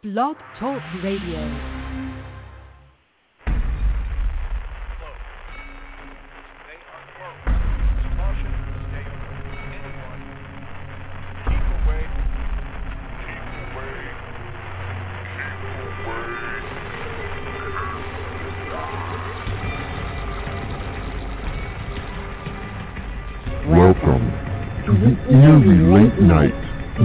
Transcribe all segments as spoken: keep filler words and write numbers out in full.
Blog Talk Radio. Welcome to the Eerie Late Night.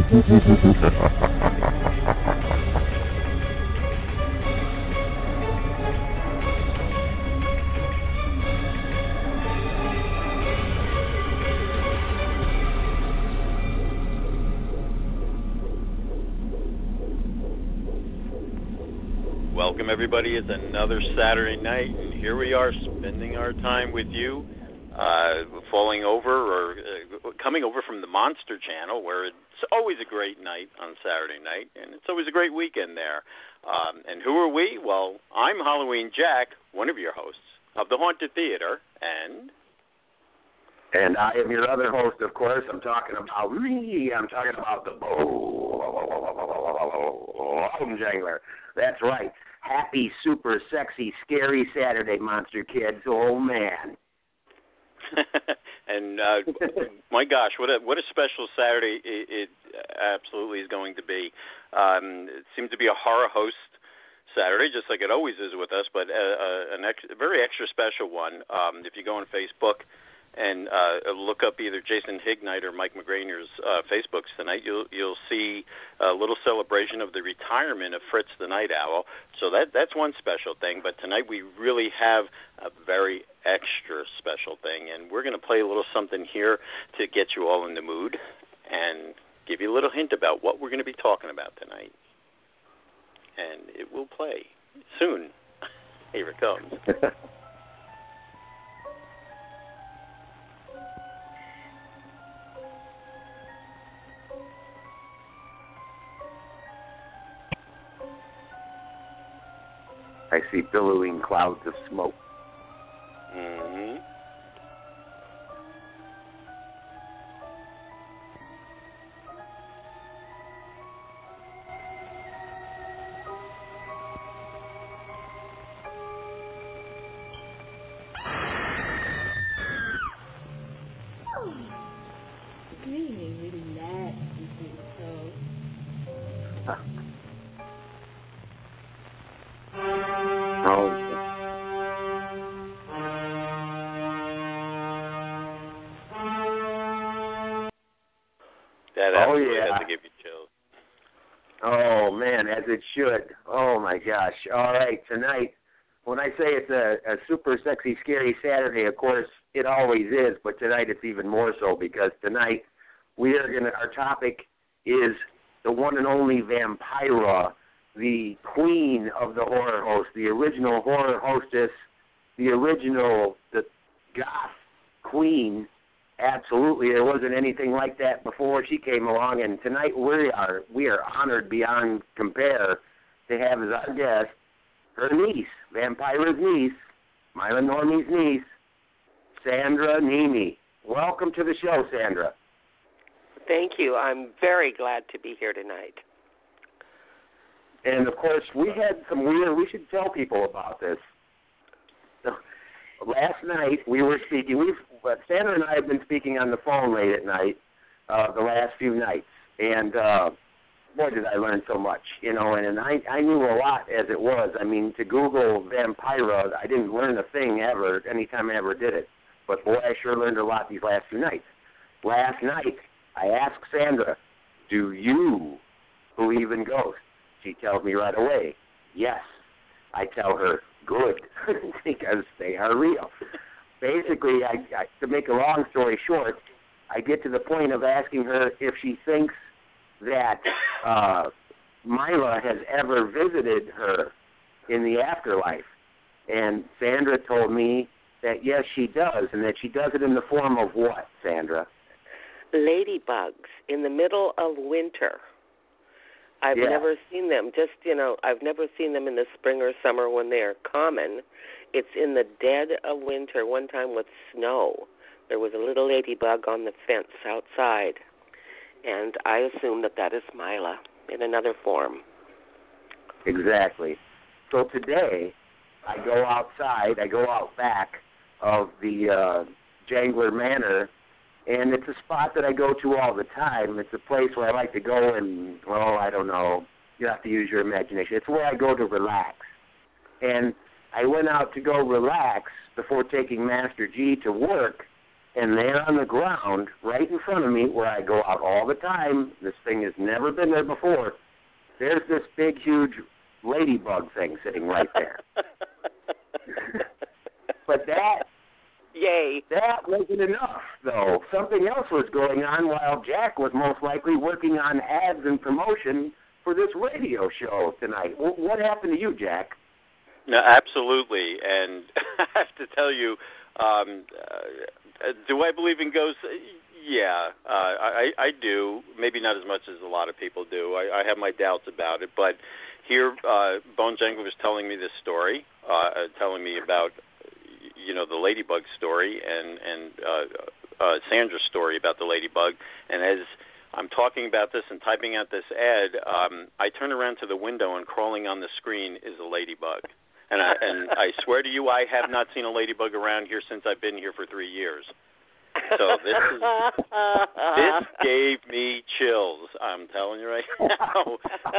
Welcome, everybody. It's another Saturday night, and here we are spending our time with you, uh, falling over or uh, coming over from the Monster Channel, where it's always a great night on Saturday night, and it's always a great weekend there. Um, and who are we? Well, I'm Halloween Jack, one of your hosts of the Haunted Theater, and... And I am your other host, of course. I'm talking about me. I'm talking about the Bone Jangler. That's right. Happy, super sexy, scary Saturday, Monster Kids. Oh, man. and, uh, my gosh, what a what a special Saturday it, it absolutely is going to be. Um, it seems to be a horror host Saturday, just like it always is with us, but a, a, an ex, a very extra special one. Um, if you go on Facebook and uh, look up either Jason Hignite or Mike McGraner's uh, Facebooks tonight, you'll you'll see a little celebration of the retirement of Fritz the Night Owl. So that that's one special thing. But tonight we really have a very extra special thing, and we're going to play a little something here to get you all in the mood and give you a little hint about what we're going to be talking about tonight. And it will play soon. Here it comes. I see billowing clouds of smoke. Mm-hmm. Really, really nasty, so. Oh. That Oh, absolutely yeah. has to give you chills. Oh, man, as it should. Oh, my gosh. All right, tonight, when I say it's a, a super sexy, scary Saturday, of course, it always is, but tonight it's even more so because tonight we are going to, our topic is the one and only Vampira, the queen of the horror host, the original horror hostess, the original, the goth queen. Absolutely, there wasn't anything like that before she came along, and tonight we are we are honored beyond compare to have as our guest her niece, Vampira's niece, Mila Normie's niece, Sandra Nemi. Welcome to the show, Sandra. Thank you. I'm very glad to be here tonight. And, of course, we had some weird, we should tell people about this. So, last night we were speaking, we've, Sandra and I have been speaking on the phone late at night uh, the last few nights. And, uh, boy, did I learn so much, you know, and, and I, I knew a lot as it was. I mean, to Google Vampira, I didn't learn a thing ever, anytime I ever did it. But, boy, I sure learned a lot these last few nights. Last night, I asked Sandra, do you believe in ghosts? She tells me right away, yes. I tell her, good, because they are real. Basically, I, I, to make a long story short, I get to the point of asking her if she thinks that uh, Mila has ever visited her in the afterlife. And Sandra told me that, yes, she does, and that she does it in the form of what, Sandra? Ladybugs in the middle of winter. I've yeah. never seen them. Just, you know, I've never seen them in the spring or summer when they're common. It's in the dead of winter. One time with snow, there was a little ladybug on the fence outside, and I assume that that is Mila in another form. Exactly. So today, I go outside, I go out back of the uh, Jangler Manor, and it's a spot that I go to all the time. It's a place where I like to go and, well, I don't know, you have to use your imagination. It's where I go to relax. And I went out to go relax before taking Master G to work, and there on the ground, right in front of me, where I go out all the time, this thing has never been there before, there's this big, huge ladybug thing sitting right there. But that, yay, that wasn't enough, though. Something else was going on while Jack was most likely working on ads and promotion for this radio show tonight. What happened to you, Jack? No, absolutely, and I have to tell you, um, uh, do I believe in ghosts? Yeah, uh, I, I do. Maybe not as much as a lot of people do. I, I have my doubts about it, but here, uh, Bone Jangler was telling me this story, uh, telling me about, you know, the ladybug story and and uh, uh, Sandra's story about the ladybug, and as I'm talking about this and typing out this ad, um, I turn around to the window and crawling on the screen is a ladybug. And I, and I swear to you, I have not seen a ladybug around here since I've been here for three years. So this is this gave me chills. I'm telling you right now.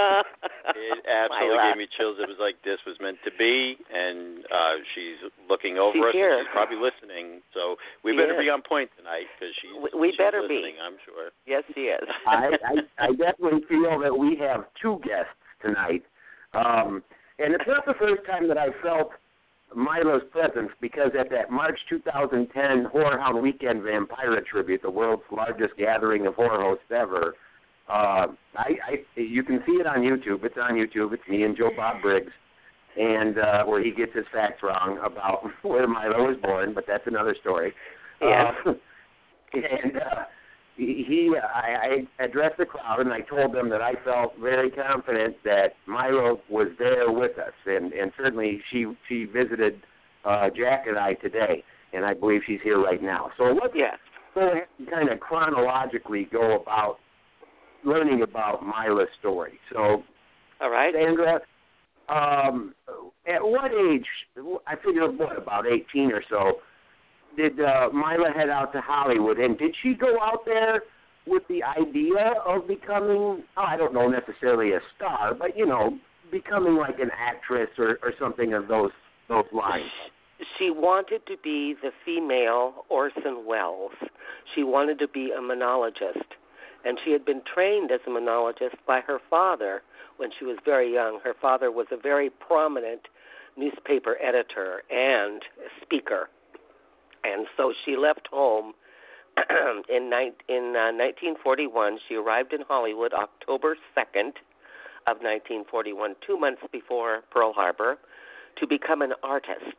It absolutely gave me chills. It was like this was meant to be, and uh, she's looking over she's us. Here. And she's probably listening. So we she better is. be on point tonight because she's we, we she's better listening, be. I'm sure. Yes, she is. I, I I definitely feel that we have two guests tonight. Um, And it's not the first time that I felt Mila's presence, because at that March two thousand ten Horror Hound Weekend Vampira Tribute, the world's largest gathering of horror hosts ever, uh, I, I you can see it on YouTube. It's on YouTube. It's me and Joe Bob Briggs, and uh, where he gets his facts wrong about where Mila was born, but that's another story. Yeah. Uh, and uh, he, I, I addressed the crowd, and I told them that I felt very confident that Milo was there with us, and, and certainly she she visited uh, Jack and I today, and I believe she's here right now. So let's yes. go ahead and kind of chronologically go about learning about Mila's story. So, all right, Sandra, um, at what age? I figure what, about eighteen or so. Did uh, Mila head out to Hollywood, and did she go out there with the idea of becoming, oh, I don't know necessarily a star, but, you know, becoming like an actress or, or something of those those lines? She wanted to be the female Orson Welles. She wanted to be a monologist, and she had been trained as a monologist by her father when she was very young. Her father was a very prominent newspaper editor and speaker. And so she left home in, in uh, nineteen forty-one. She arrived in Hollywood October second of nineteen forty-one, two months before Pearl Harbor, to become an artist.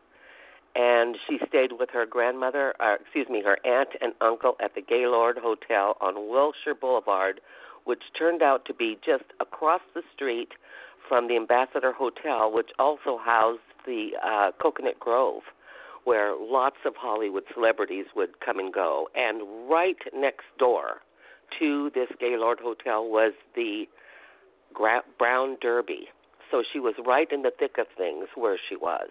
And she stayed with her grandmother, uh, excuse me, her aunt and uncle at the Gaylord Hotel on Wilshire Boulevard, which turned out to be just across the street from the Ambassador Hotel, which also housed the uh, Coconut Grove, where lots of Hollywood celebrities would come and go. And right next door to this Gaylord Hotel was the Gra- Brown Derby. So she was right in the thick of things where she was.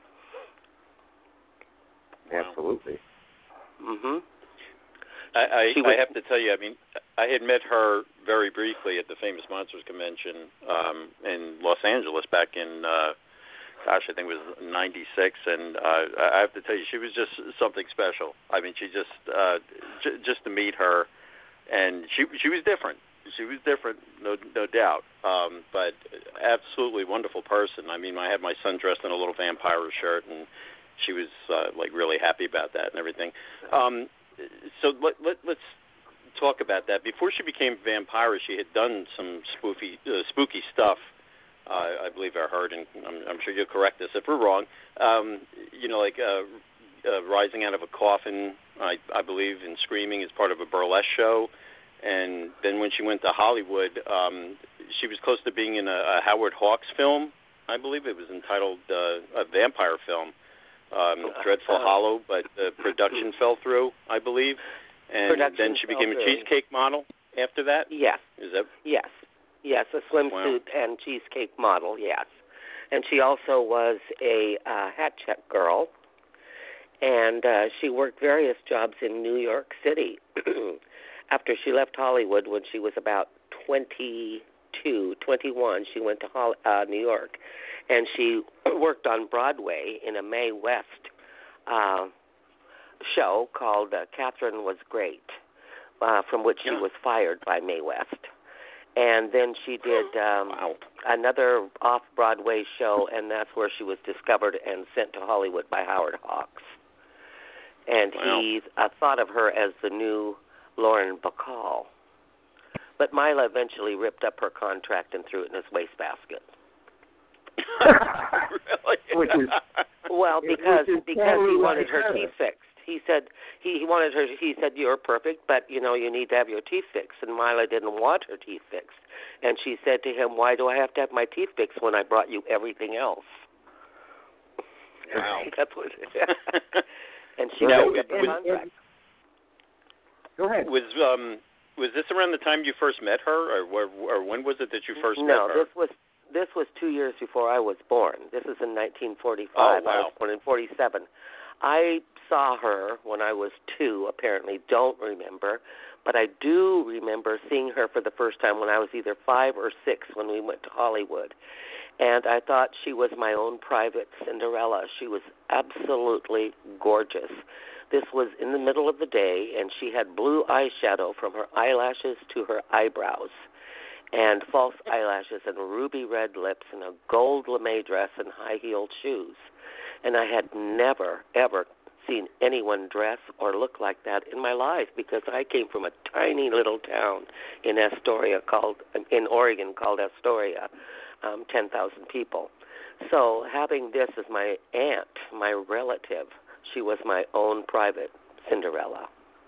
Absolutely. Mm-hmm. I, I, She was- I have to tell you, I mean, I had met her very briefly at the Famous Monsters Convention um, in Los Angeles back in... Uh, Gosh, I think it was ninety-six, and uh, I have to tell you, she was just something special. I mean, she just, uh, j- just to meet her, and she she was different. She was different, no no doubt, um, but absolutely wonderful person. I mean, I had my son dressed in a little vampire shirt, and she was uh, like really happy about that and everything. Um, so let, let let's talk about that. Before she became Vampira, she had done some spoofy, uh, spooky stuff. Uh, I believe I heard, and I'm, I'm sure you'll correct us if we're wrong, um, you know, like uh, uh, rising out of a coffin, I, I believe, and screaming as part of a burlesque show. And then when she went to Hollywood, um, she was close to being in a, a Howard Hawks film, I believe. It was entitled uh, a vampire film, um, Dreadful uh, Hollow, but the production fell through, I believe. And Production then she became fell a through. cheesecake model after that? Yes. Is that? Yes. Yes, a swimsuit wow. and cheesecake model, yes. And she also was a uh, hat check girl. And uh, she worked various jobs in New York City. After she left Hollywood when she was about twenty-two, twenty-one, she went to Hol- uh, New York. And she worked on Broadway in a Mae West uh, show called uh, Catherine Was Great, uh, from which she was fired by Mae West. And then she did um, wow. another off-Broadway show, and that's where she was discovered and sent to Hollywood by Howard Hawks. And wow. he uh, thought of her as the new Lauren Bacall. But Mila eventually ripped up her contract and threw it in his wastebasket. Really? Which is, well, because because he wanted her teeth fixed. He said he, he wanted her. He said you're perfect, but you know you need to have your teeth fixed. And Mila didn't want her teeth fixed, and she said to him, "Why do I have to have my teeth fixed when I brought you everything else?" Wow. That's what. And she now, ripped up the contract. Go ahead. Was um was this around the time you first met her, or or, or when was it that you first no, met her? No, this was this was two years before I was born. This is in nineteen forty-five. Oh, wow. I was born in forty-seven. I saw her when I was two, apparently. Don't remember. But I do remember seeing her for the first time when I was either five or six when we went to Hollywood. And I thought she was my own private Cinderella. She was absolutely gorgeous. This was in the middle of the day, and she had blue eyeshadow from her eyelashes to her eyebrows, and false eyelashes and ruby red lips and a gold lame dress and high-heeled shoes. And I had never, ever seen anyone dress or look like that in my life because I came from a tiny little town in Astoria called, in Oregon called Astoria, um, ten thousand people. So having this as my aunt, my relative, she was my own private Cinderella.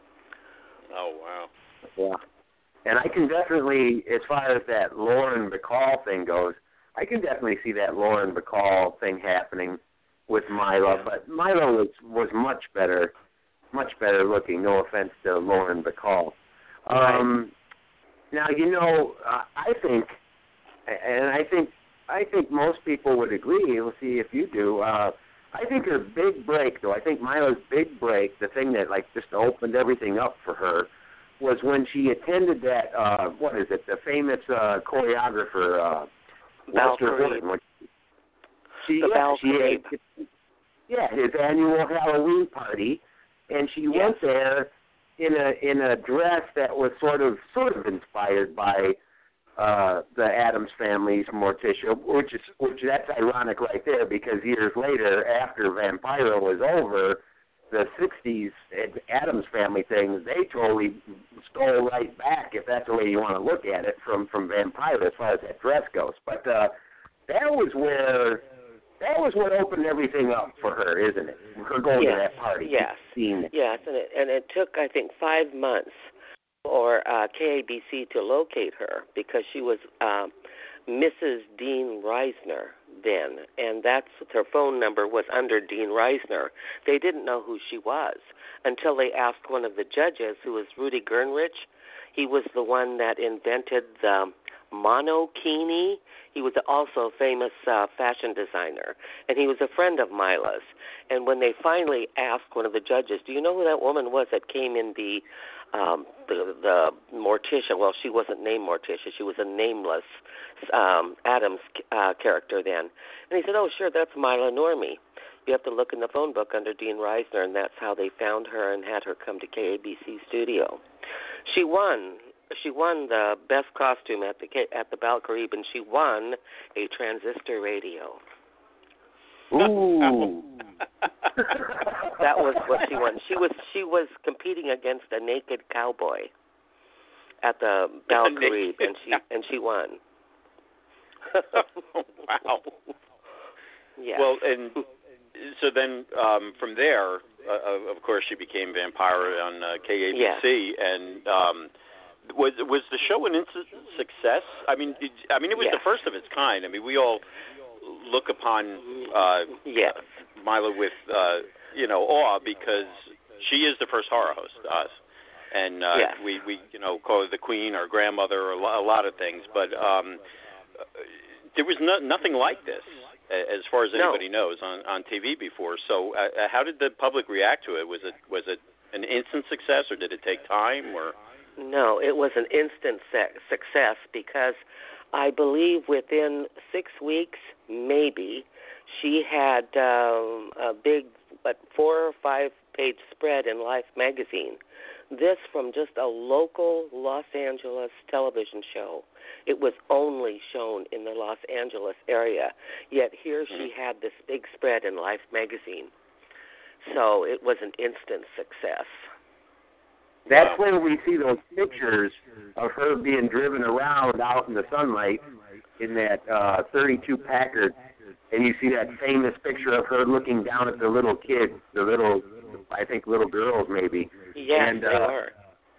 Oh, wow. Yeah. And I can definitely, as far as that Lauren Bacall thing goes, I can definitely see that Lauren Bacall thing happening with Mila, but Mila was, was much better, much better looking. No offense to Lauren Bacall. Um, now, you know, uh, I think, and I think, I think most people would agree. We'll see if you do. Uh, I think her big break, though, I think Mila's big break, the thing that like just opened everything up for her, was when she attended that. Uh, what is it? The famous uh, choreographer, uh, Lester Horton. She, the yeah, she had, yeah, his annual Halloween party, and she yes. went there in a in a dress that was sort of sort of inspired by uh, the Addams Family's Morticia, which is which that's ironic right there because years later, after Vampira was over, the sixties Addams Family things they totally stole right back, if that's the way you want to look at it, from from Vampira as far as that dress goes. But uh, that was where. That was what opened everything up for her, isn't it? Her going yes. to that party. Yes. Seeing it. Yes, and it, and it took, I think, five months for uh, K A B C to locate her because she was uh, Missus Dean Reisner then, and that's her phone number was under Dean Reisner. They didn't know who she was until they asked one of the judges, who was Rudy Gernrich. He was the one that invented the monokini. He was also a famous uh, fashion designer, and he was a friend of Mila's. And when they finally asked one of the judges, do you know who that woman was that came in the um, the, the Morticia? Well, she wasn't named Morticia. She was a nameless um, Addams uh, character then. And he said, oh, sure, that's Mila Normie. You have to look in the phone book under Dean Reisner, and that's how they found her and had her come to K A B C studio. She won. She won the best costume at the at the Bal Caribe, and she won a transistor radio. Ooh, that was what she won. She was she was competing against a naked cowboy at the Bal Caribe, and she and she won. Wow. Yeah. Well, and so then um, from there, uh, of course, she became Vampira on uh, K A B C, yeah. and. Um, Was was the show an instant success? I mean, it, I mean, it was yes. the first of its kind. I mean, we all look upon uh, yes. Mila with uh, you know awe because she is the first horror host to us, and uh, yes. we we you know call her the queen, our grandmother, or a lo- a lot of things. But um, there was no, nothing like this, as far as anybody no. knows, on, on T V before. So, uh, how did the public react to it? Was it was it an instant success, or did it take time? Or no, it was an instant se- success because I believe within six weeks, maybe, she had um, a big, what, four or five page spread in Life magazine. This from just a local Los Angeles television show. It was only shown in the Los Angeles area, yet here she had this big spread in Life magazine. So it was an instant success. That's when we see those pictures of her being driven around out in the sunlight in that uh, thirty-two Packard, and you see that famous picture of her looking down at the little kids, the little, I think, little girls maybe. Yes, and, they uh, are.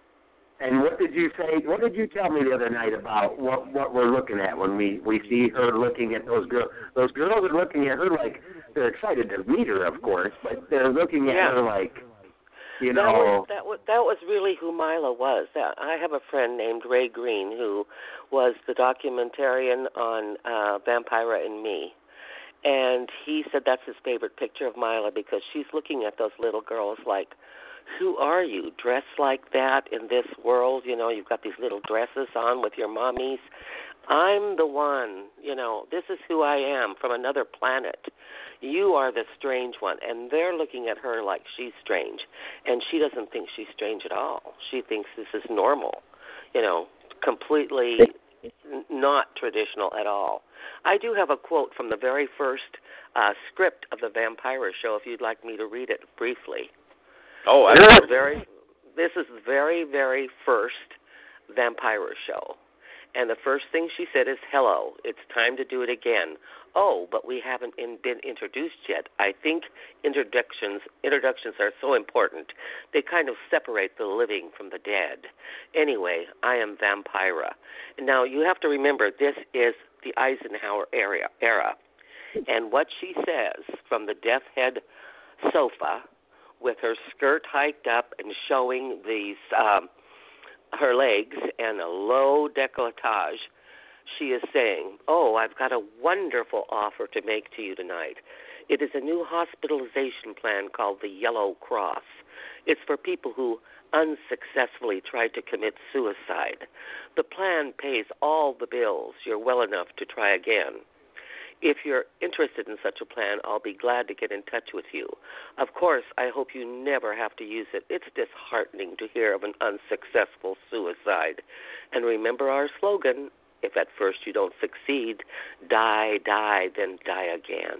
And what did you say? What did you tell me the other night about what what we're looking at when we we see her looking at those girls? Those girls are looking at her like they're excited to meet her, of course, but they're looking at yeah. her like, you that know. Was, that was that was really who Mila was. I have a friend named Ray Green who was the documentarian on uh, Vampira and Me, and he said that's his favorite picture of Mila because she's looking at those little girls like, who are you, dressed like that in this world? You know, you've got these little dresses on with your mommies. I'm the one, you know, this is who I am from another planet. You are the strange one. And they're looking at her like she's strange. And she doesn't think she's strange at all. She thinks this is normal, you know, completely not traditional at all. I do have a quote from the very first uh, script of the Vampira show, if you'd like me to read it briefly. Oh, this is very, this is the very, very first Vampira show. And the first thing she said is, hello, it's time to do it again. Oh, but we haven't in, been introduced yet. I think introductions introductions are so important. They kind of separate the living from the dead. Anyway, I am Vampira. Now, you have to remember, this is the Eisenhower era. era. And what she says from the death head sofa, with her skirt hiked up and showing these um, her legs and a low décolletage, she is saying, oh, I've got a wonderful offer to make to you tonight. It is a new hospitalization plan called the Yellow Cross. It's for people who unsuccessfully tried to commit suicide. The plan pays all the bills. You're well enough to try again. If you're interested in such a plan, I'll be glad to get in touch with you. Of course, I hope you never have to use it. It's disheartening to hear of an unsuccessful suicide. And remember our slogan, if at first you don't succeed, die, die, then die again.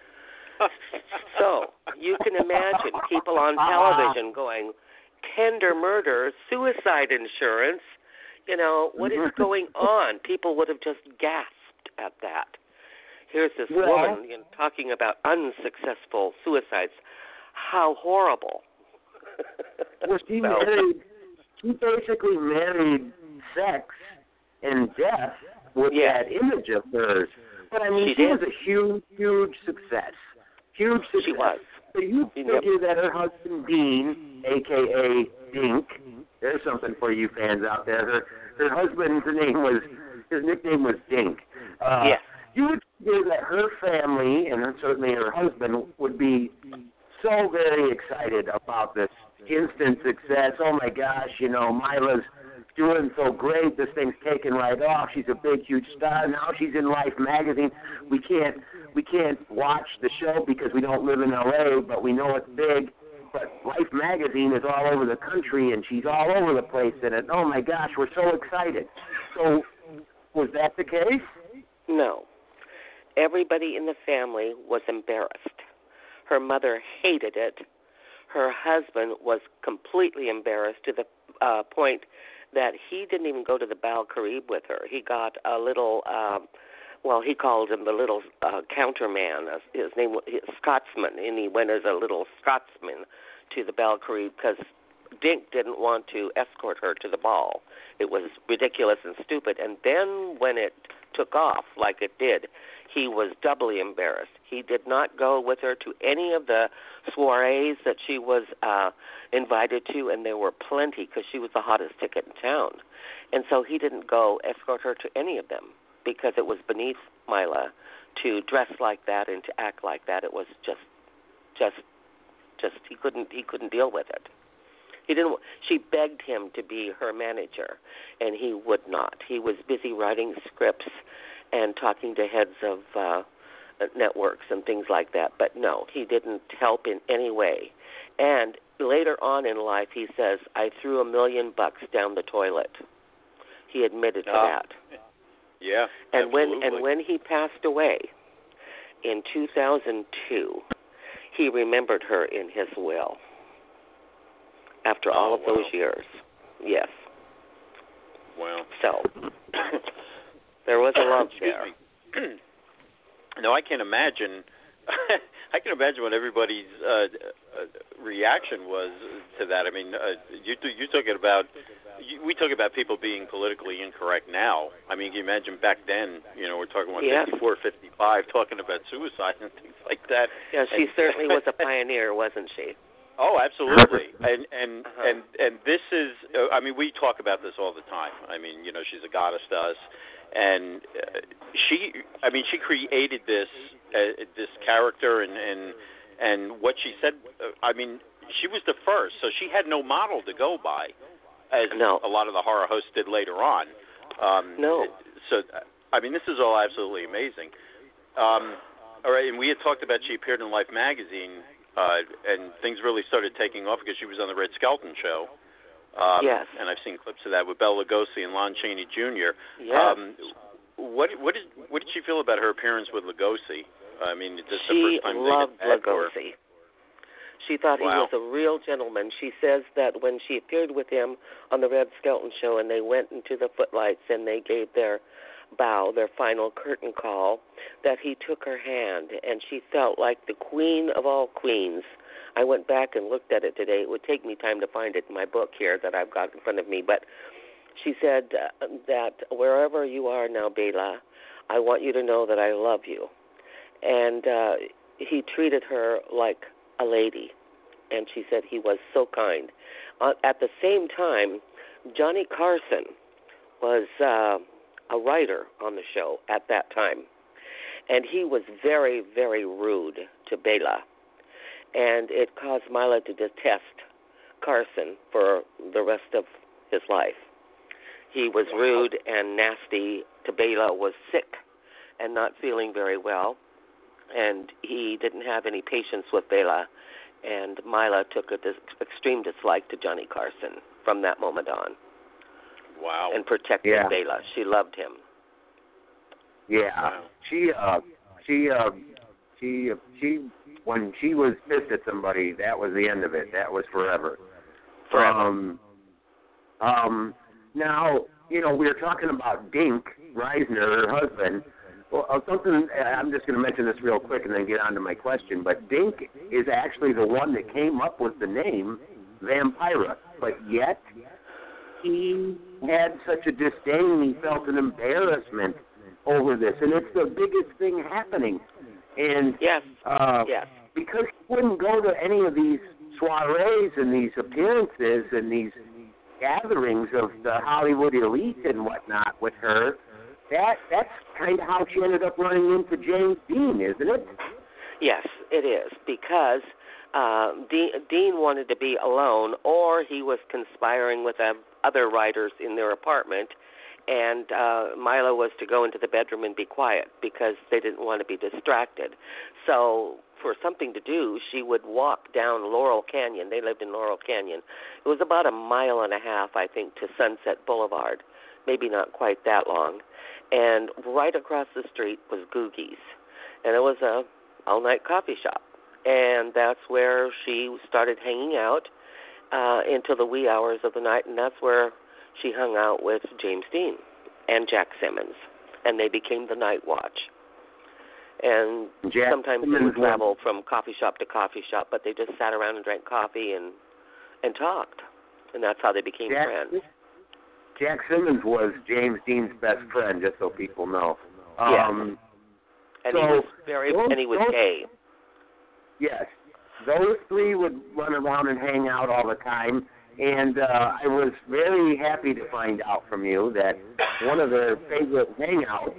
So you can imagine people on television going, tender murder, suicide insurance, you know, what is going on? People would have just gasped at that. Here's this well, woman you know, talking about unsuccessful suicides. How horrible. Well, she so, married, she basically married sex and death with yeah. that image of hers. But, I mean, she, she did. was a huge, huge success. Huge success. She was. So you she figure never... that her husband, Dean, a k a. Dink, there's something for you fans out there. Her, her husband's name was, his nickname was Dink. Uh, yes. You would figure that her family, and certainly her husband, would be so very excited about this instant success. Oh, my gosh, you know, Mila's doing so great. This thing's taking right off. She's a big, huge star. Now she's in Life magazine. We can't we can't watch the show because we don't live in L A, but we know it's big. But Life magazine is all over the country, and she's all over the place in it. Oh, my gosh, we're so excited. So was that the case? No. Everybody in the family was embarrassed. Her mother hated it. Her husband was completely embarrassed to the uh, point that he didn't even go to the Bal Carib with her. He got a little, um, well, he called him the little uh, counterman. His name was Scotsman, and he went as a little Scotsman to the Bal Carib because Dink didn't want to escort her to the ball. It was ridiculous and stupid. And then when it took off like it did, he was doubly embarrassed. He did not go with her to any of the soirees that she was uh, invited to, and there were plenty because she was the hottest ticket in town. And so he didn't go escort her to any of them because it was beneath Mila to dress like that and to act like that. It was just, just, just he couldn't he couldn't deal with it. He didn't. She begged him to be her manager, and he would not. He was busy writing scripts and talking to heads of uh, networks and things like that. But no, he didn't help in any way. And later on in life, he says, "I threw a million bucks down the toilet." He admitted to Ah. that. Yeah, and absolutely. when and when he passed away in two thousand two, he remembered her in his will. After all Oh, of wow. those years, yes. Wow. So there was a love Excuse there. me. No, I can imagine. I can imagine what everybody's uh, uh, reaction was to that. I mean, uh, you you talking about you, we talk about people being politically incorrect now. I mean, can you imagine back then? You know, we're talking about Yes. fifty-four, fifty-five, talking about suicide and things like that. Yeah, she And- certainly was a pioneer, wasn't she? Oh, absolutely. And and Uh-huh. and and this is. Uh, I mean, we talk about this all the time. I mean, you know, she's a goddess to us, and uh, she. I mean, she created this uh, this character, and and and what she said. Uh, I mean, she was the first, so she had no model to go by, as No. a lot of the horror hosts did later on. Um, No. So, I mean, this is all absolutely amazing. Um, all right, and we had talked about she appeared in Life magazine. Uh, and things really started taking off because she was on the Red Skelton show. Um, Yes. And I've seen clips of that with Bela Lugosi and Lon Chaney Junior Yes. Um, what what did what did she feel about her appearance with Lugosi? I mean, is this the She first time loved they had met, or- Lugosi. She thought Wow. he was a real gentleman. She says that when she appeared with him on the Red Skelton show and they went into the footlights and they gave their bow, their final curtain call, that he took her hand and she felt like the queen of all queens. I went back and looked at it today. It would take me time to find it in my book here that I've got in front of me. But she said uh, that wherever you are now, Bela, I want you to know that I love you. And uh, he treated her like a lady. And she said he was so kind. Uh, at the same time, Johnny Carson was uh, a writer on the show at that time. And he was very, very rude to Bela. And it caused Mila to detest Carson for the rest of his life. He was rude and nasty to Bela, was sick and not feeling very well. And he didn't have any patience with Bela. And Mila took a dis- extreme dislike to Johnny Carson from that moment on. Wow. And protected Yeah. Bela. She loved him. Yeah, Wow. she, uh, she, uh, she, she, when she was pissed at somebody, that was the end of it. That was forever. Forever. Um, um, now, you know, we were talking about Dink Reisner, her husband. Well, uh, something, I'm just going to mention this real quick and then get on to my question, but Dink is actually the one that came up with the name Vampira, but yet he had such a disdain, he felt an embarrassment over this, and it's the biggest thing happening. And Yes. uh, Yes. because he wouldn't go to any of these soirees and these appearances and these gatherings of the Hollywood elite and whatnot with her, that that's kind of how she ended up running into James Dean, isn't it? Yes, it is, because uh, Dean, Dean wanted to be alone, or he was conspiring with uh, other writers in their apartment, and uh, Mila was to go into the bedroom and be quiet because they didn't want to be distracted. So for something to do, she would walk down Laurel Canyon. They lived in Laurel Canyon. It was about a mile and a half, I think, to Sunset Boulevard, maybe not quite that long. And right across the street was Googie's, and it was a all-night coffee shop. And that's where she started hanging out uh, until the wee hours of the night, and that's where she hung out with James Dean and Jack Simmons, and they became the Night Watch. And Jack sometimes they Simmons would travel from coffee shop to coffee shop, but they just sat around and drank coffee and and talked, and that's how they became Jack, friends. Jack Simmons was James Dean's best friend, just so people know. Um, and so he was very, those, and he was those, gay. Yes, those three would run around and hang out all the time. And uh, I was very happy to find out from you that one of their favorite hangouts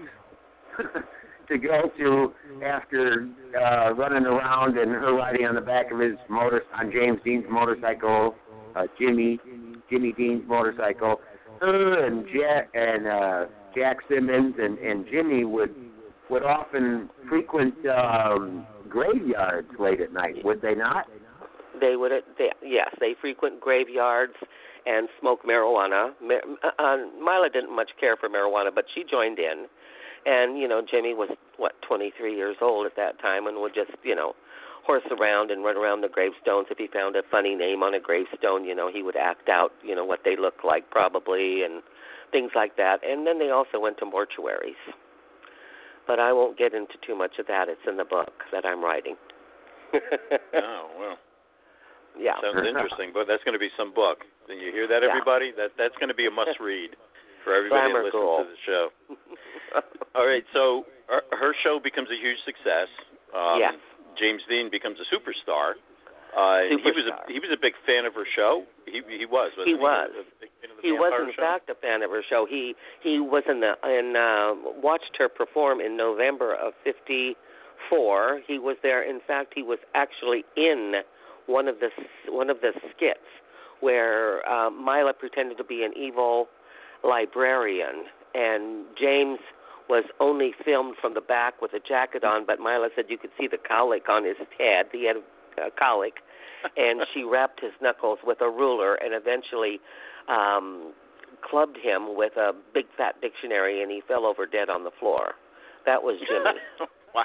to go to after uh, running around and her riding on the back of his motor on James Dean's motorcycle, uh, Jimmy Jimmy Dean's motorcycle, her and Jack and uh, Jack Simmons and, and Jimmy would would often frequent um, graveyards late at night, would they not? They would, they, yes, they frequent graveyards and smoke marijuana. Uh, Mila didn't much care for marijuana, but she joined in. And, you know, Jimmy was, what, twenty-three years old at that time and would just, you know, horse around and run around the gravestones. If he found a funny name on a gravestone, you know, he would act out, you know, what they looked like probably and things like that. And then they also went to mortuaries. But I won't get into too much of that. It's in the book that I'm writing. Oh, well. Yeah. Sounds interesting, but that's going to be some book. Did you hear that, everybody? Yeah. That That's going to be a must-read for everybody Glamour that listens girl. to the show. All right, so her, her show becomes a huge success. Um, yes. James Dean becomes a superstar. Uh, superstar. He was a he was a big fan of her show. He he was. Wasn't he was. He, was a big fan of the he was Vampire in show? fact a fan of her show. He he was in the in uh, watched her perform in November of fifty-four. He was there. In fact, he was actually in one of the one of the skits where uh, Mila pretended to be an evil librarian, and James was only filmed from the back with a jacket on, but Mila said you could see the colic on his head. He had a colic, and she wrapped his knuckles with a ruler and eventually um, clubbed him with a big fat dictionary, and he fell over dead on the floor. That was Jimmy. Wow.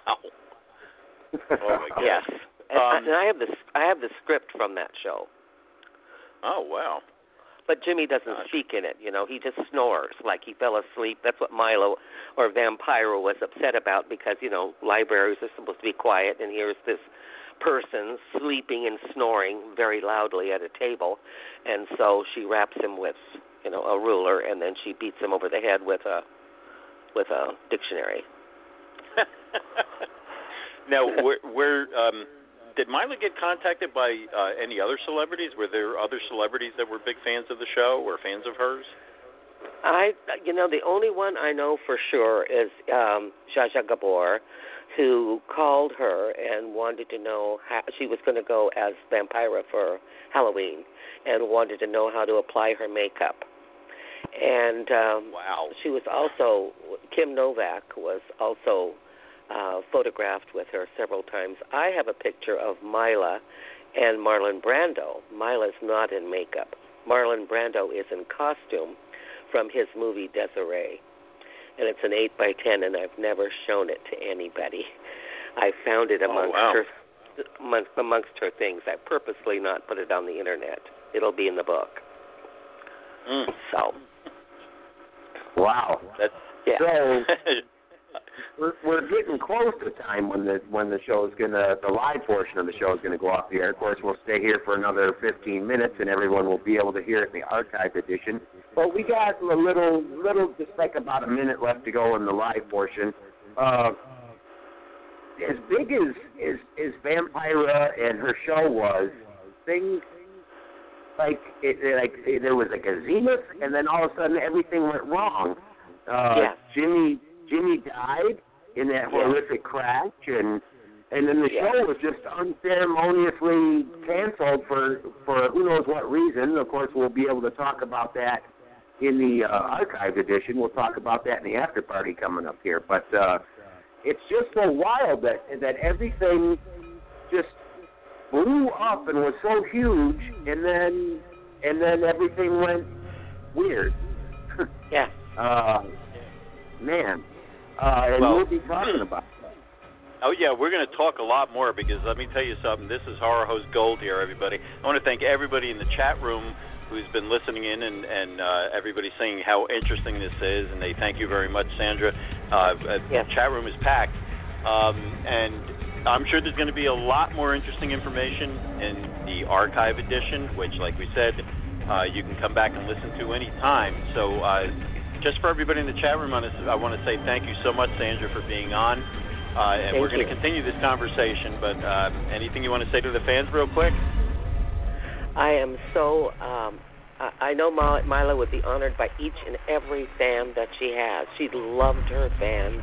Oh my God. Yes. And, Um, I, and I have the I have the script from that show. Oh wow. But Jimmy doesn't Gosh. speak in it, you know. He just snores like he fell asleep. That's what Milo or Vampiro was upset about because, you know, libraries are supposed to be quiet, and here's this person sleeping and snoring very loudly at a table. And so she wraps him with, you know, a ruler, and then she beats him over the head with a with a dictionary. Now, where, where um, did Mila get contacted by uh, any other celebrities? Were there other celebrities that were big fans of the show or fans of hers? I, you know, the only one I know for sure is um, Zsa Zsa Gabor, who called her and wanted to know how she was going to go as Vampira for Halloween and wanted to know how to apply her makeup. And um, wow, she was also Kim Novak was also uh, photographed with her several times. I have a picture of Mila and Marlon Brando. Mila's not in makeup. Marlon Brando is in costume from his movie Desiree, and it's an eight by ten, and I've never shown it to anybody. I found it amongst oh, wow. her amongst, amongst her things. I purposely not put it on the internet. It'll be in the book. Mm. So, wow. That's yeah. So we're we're getting close to time when the when the show is gonna the live portion of the show is gonna go off the air. Of course, we'll stay here for another fifteen minutes, and everyone will be able to hear it in the archived edition. But we got a little little just like about a minute left to go in the live portion. Uh, as big as as as Vampira and her show was, things like it, it like it, there was like a zenith, and then all of a sudden everything went wrong. Uh, yeah. Jimmy Jimmy died in that Yeah. horrific crash, and and then the Yeah. show was just unceremoniously canceled for for who knows what reason. Of course, we'll be able to talk about that in the uh, archived edition. We'll talk about that in the after party coming up here. But uh, it's just so wild that that everything just blew up and was so huge, and then and then everything went weird. Yeah. uh, man, uh, and Well, we'll be talking about that. Oh, yeah, we're going to talk a lot more because let me tell you something. This is Horror Host Gold here, everybody. I want to thank everybody in the chat room who's been listening in and, and uh, everybody saying how interesting this is, and they thank you very much, Sandra. Uh, Yes. The chat room is packed, um, and I'm sure there's going to be a lot more interesting information in the archive edition, which, like we said, uh, you can come back and listen to any time. So uh, just for everybody in the chat room, I want to say thank you so much, Sandra, for being on. Uh, and thank we're going to you. continue this conversation, but uh, anything you want to say to the fans real quick? I am so, um, I, I know My, Mila would be honored by each and every fan that she has. She loved her fans.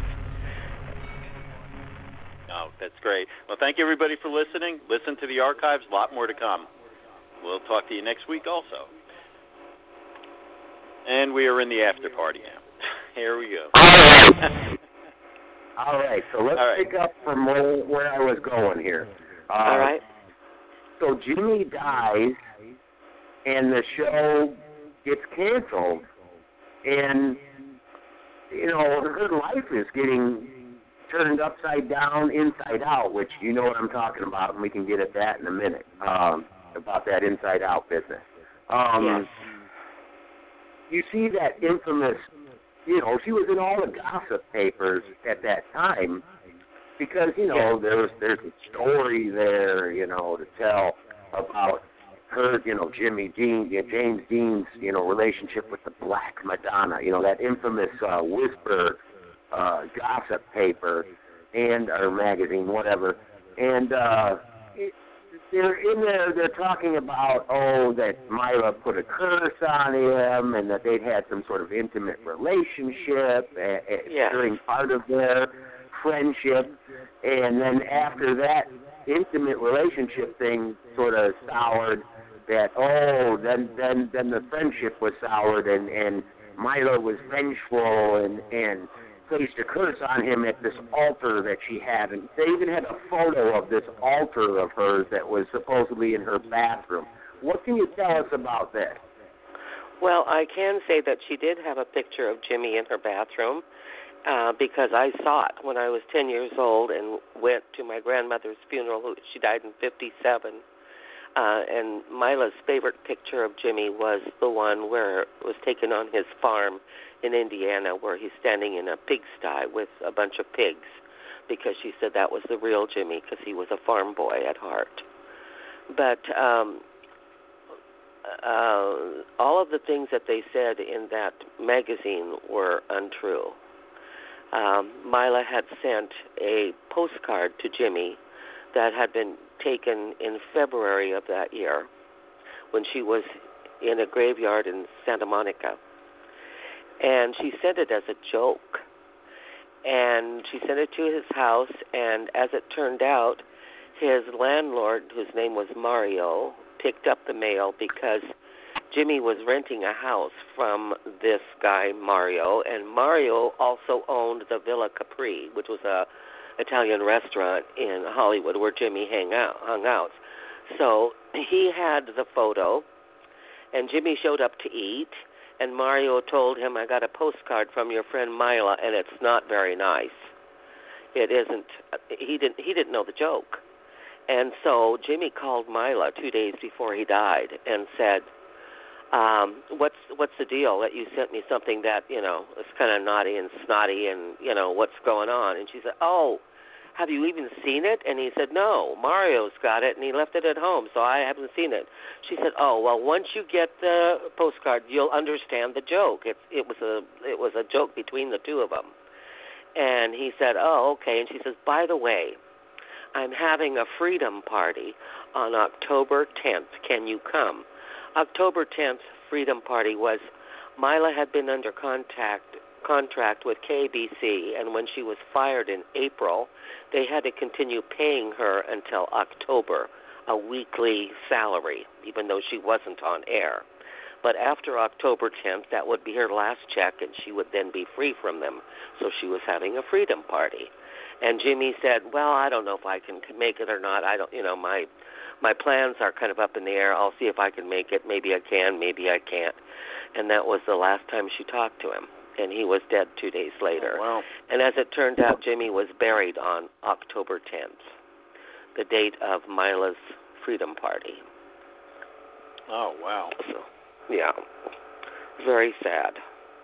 Oh, that's great. Well, thank you, everybody, for listening. Listen to the archives. A lot more to come. We'll talk to you next week also. And we are in the after party now. Here we go. All right. All right, so let's right. pick up from where, where I was going here. Uh, All right. So Jimmy dies, and the show gets canceled, and, you know, her life is getting turned upside down, inside out, which you know what I'm talking about, and we can get at that in a minute, um, about that inside-out business. Um, yes. You see that infamous, you know, she was in all the gossip papers at that time because, you know, yes. there's there's a story there, you know, to tell about her, you know, Jimmy Dean, yeah, James Dean's, you know, relationship with the Black Madonna, you know, that infamous uh, Whisper uh, gossip paper and or magazine, whatever, and uh, it, they're in there. They're talking about oh that Mila put a curse on him, and that they'd had some sort of intimate relationship uh, yes. during part of their friendship, and then after that intimate relationship thing sort of soured. That oh then then then the friendship was soured, and and Mila was vengeful and and. placed a curse on him at this altar that she had, and they even had a photo of this altar of hers that was supposedly in her bathroom. What can you tell us about that? Well, I can say that she did have a picture of Jimmy in her bathroom uh, because I saw it when I was ten years old and went to my grandmother's funeral. She died in fifty-seven. Uh, and Mila's favorite picture of Jimmy was the one where it was taken on his farm in Indiana, where he's standing in a pigsty with a bunch of pigs, because she said that was the real Jimmy, because he was a farm boy at heart. But um, uh, all of the things that they said in that magazine were untrue. Um, Mila had sent a postcard to Jimmy that had been taken in February of that year when she was in a graveyard in Santa Monica. And she sent it as a joke. And she sent it to his house, and as it turned out, his landlord, whose name was Mario, picked up the mail because Jimmy was renting a house from this guy, Mario, and Mario also owned the Villa Capri, which was a Italian restaurant in Hollywood where Jimmy hang out, hung out. So he had the photo, and Jimmy showed up to eat, and Mario told him, I got a postcard from your friend Mila, and it's not very nice. It isn't. He didn't. He didn't know the joke. And so Jimmy called Mila two days before he died and said, um, what's what's the deal that you sent me something that, you know, is kind of naughty and snotty and, you know, what's going on? And she said, oh, have you even seen it? And he said, no, Mario's got it, and he left it at home, so I haven't seen it. She said, oh, well, once you get the postcard, you'll understand the joke. It, it was a it was a joke between the two of them. And he said, oh, okay. And she says, by the way, I'm having a freedom party on October tenth. Can you come? October tenth freedom party was, Mila had been under contact contract with K B C, and when she was fired in April, they had to continue paying her until October, a weekly salary, even though she wasn't on air. But after October tenth, that would be her last check, and she would then be free from them. So she was having a freedom party. And Jimmy said, well, I don't know if I can make it or not. I don't, you know, my my plans are kind of up in the air. I'll see if I can make it. Maybe I can, maybe I can't. And that was the last time she talked to him. And he was dead two days later. Oh, wow. And as it turned out, Jimmy was buried on October tenth, the date of Mila's freedom party. Oh, wow. So, yeah, very sad.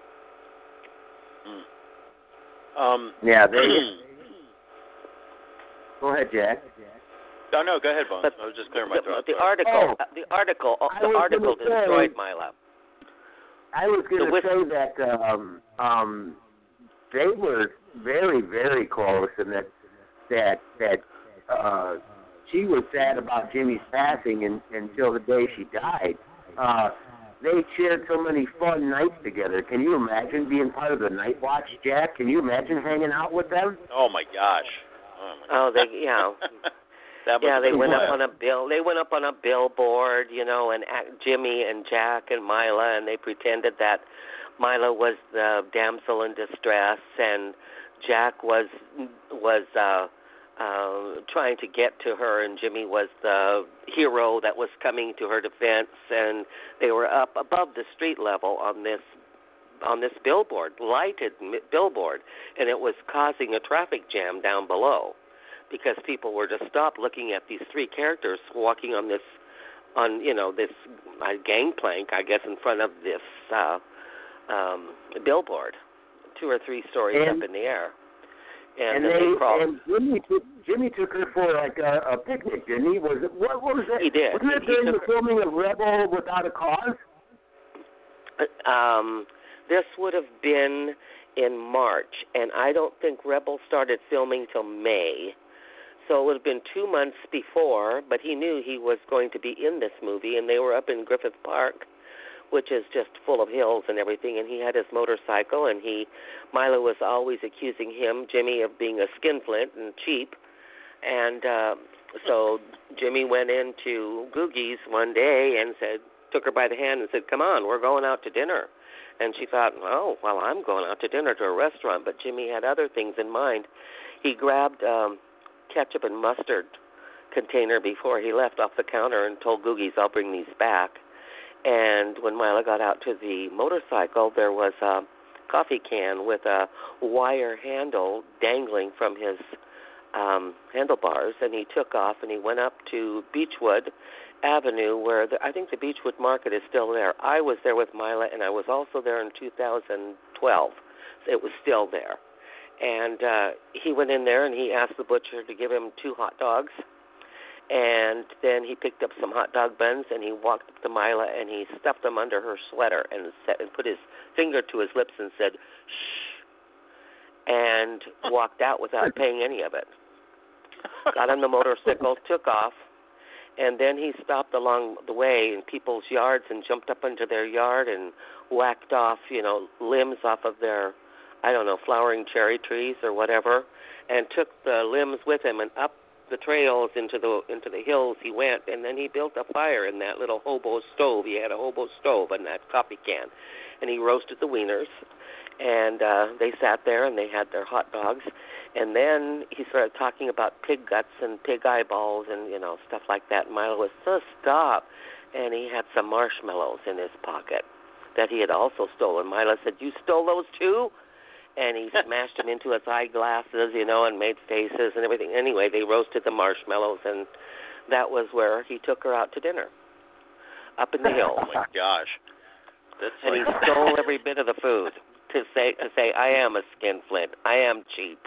Mm. Um, yeah, they... Go ahead, Jack. No, no, go ahead, Bones. But I was just clearing my the, throat. the article, Oh. uh, the article, uh, I the was article gonna destroyed say- Mila. I was going to with- say that um, um, they were very, very close, and that that that uh, she was sad about Jimmy's passing in, until the day she died. Uh, they shared so many fun nights together. Can you imagine being part of the Night Watch, Jack? Can you imagine hanging out with them? Oh my gosh. Oh, my Oh, they yeah. that Yeah, they went up wild. on a bill. They went up on a billboard, you know, and act, Jimmy and Jack and Mila, and they pretended that Mila was the damsel in distress, and Jack was was uh, uh, trying to get to her, and Jimmy was the hero that was coming to her defense, and they were up above the street level on this on this billboard, lighted billboard, and it was causing a traffic jam down below, because people were just stopped looking at these three characters walking on this, on you know this uh, gangplank, I guess, in front of this uh, um, billboard, two or three stories and, up in the air, and and, then they, they crawled. and Jimmy took Jimmy took her for like a, a picnic, didn't he? Was it what, what was that? He did. Wasn't it He- he during the took her- filming of Rebel Without a Cause? Um, this would have been in March, and I don't think Rebel started filming till May. So it would have been two months before, but he knew he was going to be in this movie, and they were up in Griffith Park, which is just full of hills and everything, and he had his motorcycle, and he, Milo was always accusing him, Jimmy, of being a skinflint and cheap, and uh, so Jimmy went into Googie's one day and said, took her by the hand and said, come on, we're going out to dinner. And she thought, oh, well, I'm going out to dinner to a restaurant, but Jimmy had other things in mind. He grabbed um, ketchup and mustard container before he left off the counter and told Googie's, I'll bring these back. And when Mila got out to the motorcycle, there was a coffee can with a wire handle dangling from his um, handlebars, and he took off and he went up to Beechwood Avenue, where the, I think the Beechwood Market is still there. I was there with Mila, and I was also there in two thousand twelve. It was still there. And uh, he went in there, and he asked the butcher to give him two hot dogs. And then he picked up some hot dog buns, and he walked up to Mila, and he stuffed them under her sweater and, set, and put his finger to his lips and said, shh, and walked out without paying any of it. Got on the motorcycle, took off, and then he stopped along the way in people's yards and jumped up into their yard and whacked off, you know, limbs off of their, I don't know, flowering cherry trees or whatever, and took the limbs with him, and up the trails into the into the hills he went, and then he built a fire in that little hobo stove. He had a hobo stove and that coffee can, and he roasted the wieners, and uh, they sat there and they had their hot dogs. And then he started talking about pig guts and pig eyeballs and, you know, stuff like that. And Milo was, so stop. And he had some marshmallows in his pocket that he had also stolen. Milo said, you stole those too? And he smashed them into his eyeglasses, you know, and made faces and everything. Anyway, they roasted the marshmallows, and that was where he took her out to dinner, up in the hills. Oh, my gosh. That's And like... he stole every bit of the food to say, to say, I am a skinflint. I am cheap.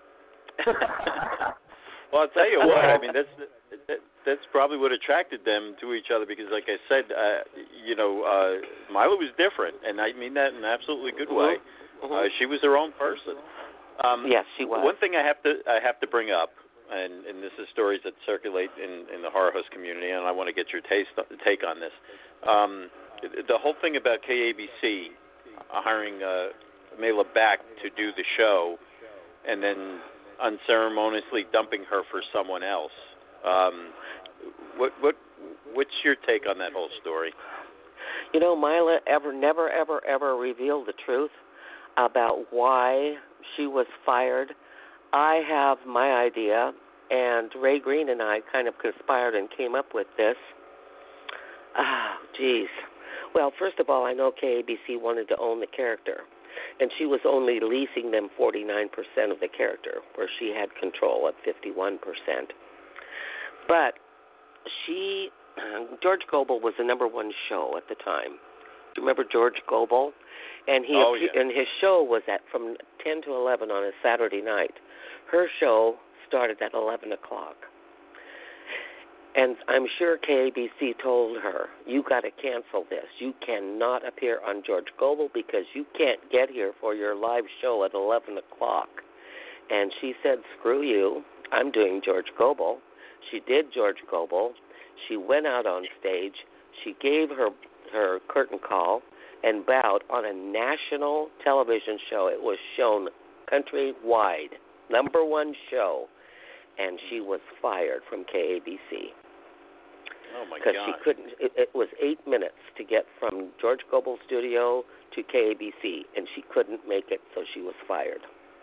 Well, I'll tell you what. I mean, that's that, that's probably what attracted them to each other, because, like I said, uh, you know, uh, Mila was different, and I mean that in an absolutely good way. Mm-hmm. Uh, she was her own person. Um, Yes, she was. One thing I have to I have to bring up, and, and this is stories that circulate in, in the horror host community, and I want to get your taste take on this. Um, the whole thing about K A B C hiring uh, Mila back to do the show, and then unceremoniously dumping her for someone else. Um, what what what's your take on that whole story? You know, Mila ever never ever ever revealed the truth about why she was fired. I have my idea, and Ray Green and I kind of conspired and came up with this. Ah, oh, geez. Well, first of all, I know K A B C wanted to own the character, and she was only leasing them forty-nine percent of the character, where she had control at fifty-one percent. But she, George Gobel was the number one show at the time. Do you remember George Gobel? And he oh, yeah. and his show was at from ten to eleven on a Saturday night. Her show started at eleven o'clock. And I'm sure K A B C told her, you got to cancel this. You cannot appear on George Gobel because you can't get here for your live show at eleven o'clock. And she said, screw you. I'm doing George Gobel. She did George Gobel. She went out on stage. She gave her, her curtain call and bowed on a national television show. It was shown countrywide, number one show. And she was fired from K A B C. Oh, my God. Because she couldn't, it, it was eight minutes to get from George Gobel's studio to K A B C, and she couldn't make it, so she was fired.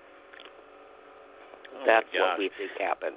Oh, That's my what gosh. we think happened.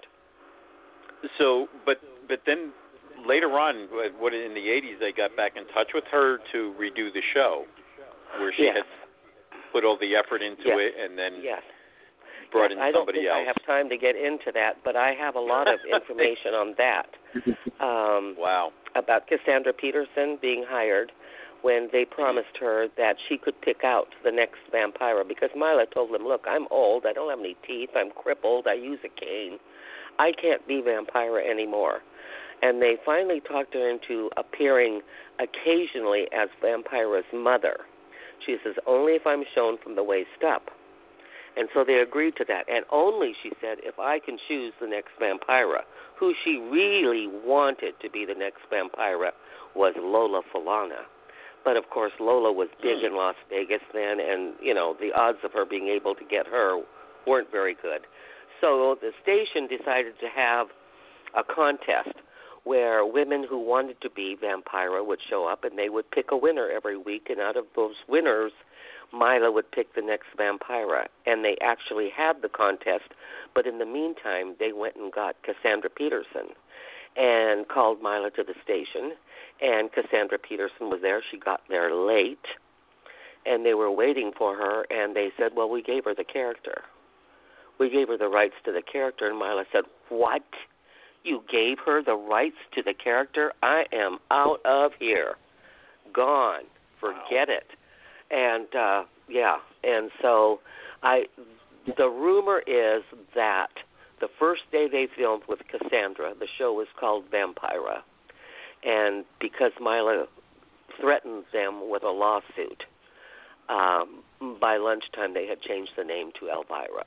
So, but but then later on, what in the eighties, they got back in touch with her to redo the show, where she yes. had put all the effort into yes. it, and then yes. brought yes. in I don't somebody think else. I have time to get into that, but I have a lot of information on that. Um, wow. About Cassandra Peterson being hired when they promised her that she could pick out the next Vampira, because Mila told them, look, I'm old, I don't have any teeth, I'm crippled, I use a cane. I can't be Vampira anymore. And they finally talked her into appearing occasionally as Vampira's mother. She says, only if I'm shown from the waist up. And so they agreed to that. And only, she said, if I can choose the next Vampira. Who she really wanted to be the next Vampira was Lola Falana. But, of course, Lola was big in Las Vegas then, and, you know, the odds of her being able to get her weren't very good. So the station decided to have a contest where women who wanted to be Vampira would show up, and they would pick a winner every week, and out of those winners, Mila would pick the next Vampira. And they actually had the contest, but in the meantime, they went and got Cassandra Peterson and called Mila to the station, and Cassandra Peterson was there. She got there late, and they were waiting for her, and they said, well, we gave her the character. We gave her the rights to the character, and Mila said, what? You gave her the rights to the character? I am out of here. Gone. Forget Wow. it. And, uh, yeah, and so I. the rumor is that the first day they filmed with Cassandra, the show was called Vampira, and because Mila threatened them with a lawsuit, um, by lunchtime they had changed the name to Elvira.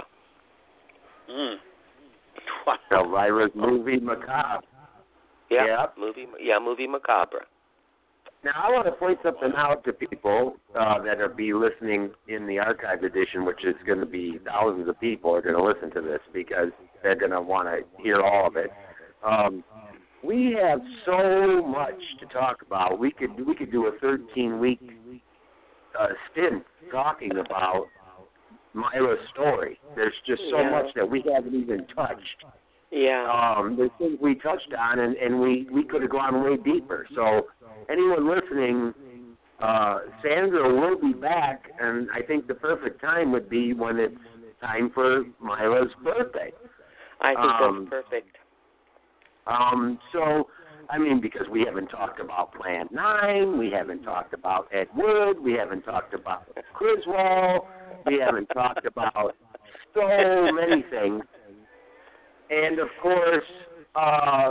Mm. Wow. Elvira's movie Macabre. Yeah, Yeah. movie. Yeah, movie Macabre. Now, I want to point something out to people uh, that will be listening in the archived edition, which is going to be thousands of people are going to listen to this because they're going to want to hear all of it. Um, we have so much to talk about. We could we could do a thirteen week uh, stint talking about Mila's story. There's just so Yeah. much that we haven't even touched. Yeah. Um, there's things we touched on, and, and we, we could have gone way deeper. So anyone listening, uh, Sandra will be back, and I think the perfect time would be when it's time for Mila's birthday. I think um, that's perfect. Um, so, I mean, because we haven't talked about Plan nine, we haven't talked about Ed Wood, we haven't talked about Criswell, we haven't talked about so many things. And, of course, uh,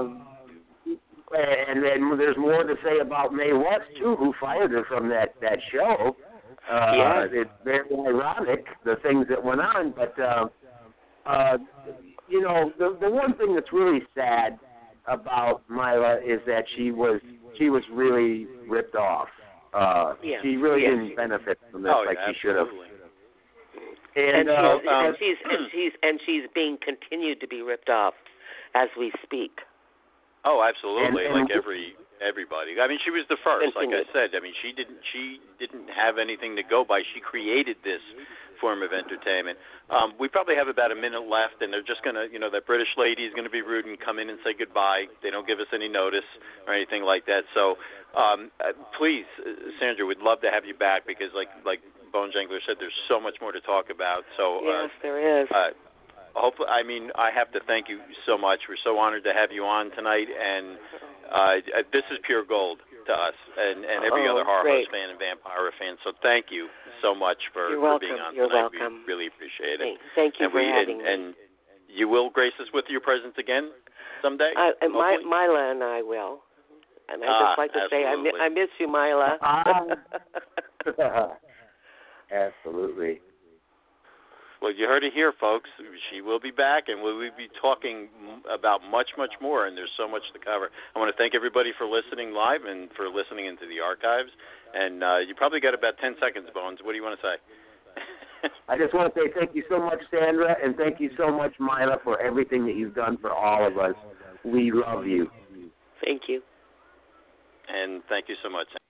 and then there's more to say about Mae West, too, who fired her from that, that show. Uh, Yeah. It's very ironic, the things that went on. But, uh, uh, you know, the, the one thing that's really sad about Mila is that she was she was really ripped off. Uh, Yes. She really Yes. didn't benefit from this Oh, like yeah, she should have. absolutely. And, And, uh, she's, um, and she's and she's and she's being continued to be ripped off as we speak. Oh, absolutely. And- and- like every everybody. I mean, she was the first. Like I Continued. said, I mean, she didn't she didn't have anything to go by. She created this form of entertainment. Um, we probably have about a minute left, and they're just gonna, you know, that British lady is gonna be rude and come in and say goodbye. They don't give us any notice or anything like that. So, um, uh, please, uh, Sandra, we'd love to have you back because, like like Bone Jangler said, there's so much more to talk about. So. Yes, Uh, there is. uh, Hopefully, I mean, I have to thank you so much. We're so honored to have you on tonight, and uh, this is pure gold to us and, and every Oh, other horror great. host fan and Vampira fan. So thank you so much for, You're for welcome. being on You're tonight. welcome. We really appreciate it. Thank, thank you and for we having and, me. and you will grace us with your presence again? someday? Uh, and My, hopefully? Mila and I will. And I'd Ah, just like to say I, mi- absolutely. I miss you, Mila. Ah. Absolutely. Well, you heard it here, folks. She will be back, and we'll be talking about much, much more, and there's so much to cover. I want to thank everybody for listening live and for listening into the archives. And uh, you probably got about ten seconds, Bones. What do you want to say? I just want to say thank you so much, Sandra, and thank you so much, Mila, for everything that you've done for all of us. We love you. Thank you. And thank you so much.